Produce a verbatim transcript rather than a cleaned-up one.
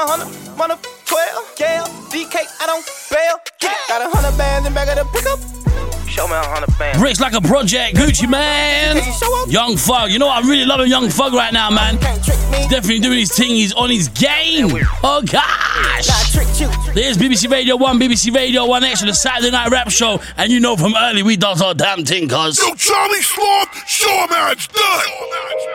a hundred, one of twelve, yeah. D K, I don't fail. Get it. Got a hundred bands in back of the pickup. Show me a hundred bands. Bricks like a project, Gucci man. Young Thug, you know what? I'm really loving Young Thug right now, man. He's definitely doing his thing. He's on his game. Oh gosh. There's B B C Radio One, B B C Radio One Extra, the Saturday Night Rap Show, and you know from early we does our damn thing, cuz. Yo, Charlie Sloth, show him how it's done.